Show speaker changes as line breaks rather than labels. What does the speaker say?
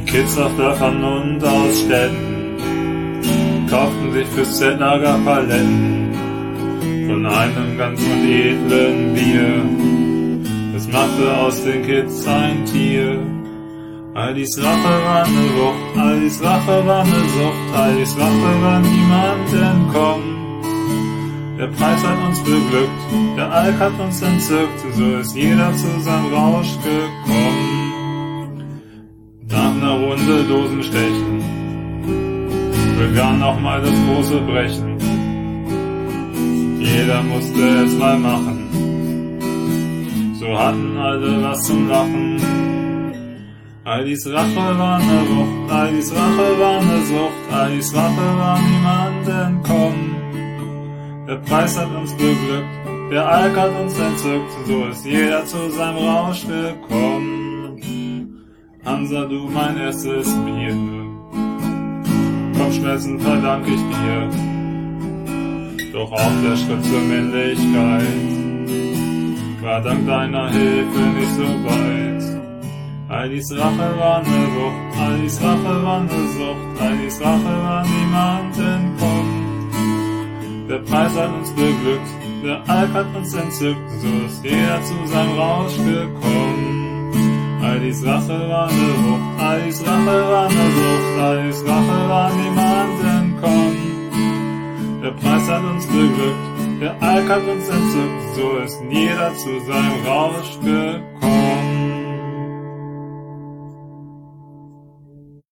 Kids auf Dörfern und aus Städten kauften sich fürs Zeltlager Paletten von einem ganz edlen Bier. Es machte aus den Kids ein Tier. Aldis Rache war ne Wucht, Aldis Rache war ne Sucht, Aldis Rache war niemand entkommen. Der Preis hat uns beglückt, der Alk hat uns entzückt, so ist jeder zu seinem Rausch gekommen. Nach einer Runde Dosenstechen begann auch mal das große Brechen. Jeder musste es mal machen, so hatten alle was zum Lachen. Aldis Rache war ne Wucht, Aldis Rache war ne Sucht, Aldis Rache war niemand entkommen. Der Preis hat uns beglückt, der Alk hat uns entzückt, so ist jeder zu seinem Rausch gekommen. Hansa, du mein erstes Bier, Kopfschmerzen verdank ich dir, doch auch der Schritt zur Männlichkeit war dank deiner Hilfe nicht so weit. Aldis Rache war ne Wucht, Aldis Rache war ne Sucht, Aldis Rache war niemand entkommen. Der Preis hat uns beglückt, der Alk hat uns entzückt, so ist jeder zu seinem Rausch gekommen. Aldis Rache war ne Wucht, Aldis Rache war ne Sucht, Aldis Rache war niemand entkommen. Der Preis hat uns beglückt, der Alk hat uns entzückt, so ist jeder zu seinem Rausch gekommen.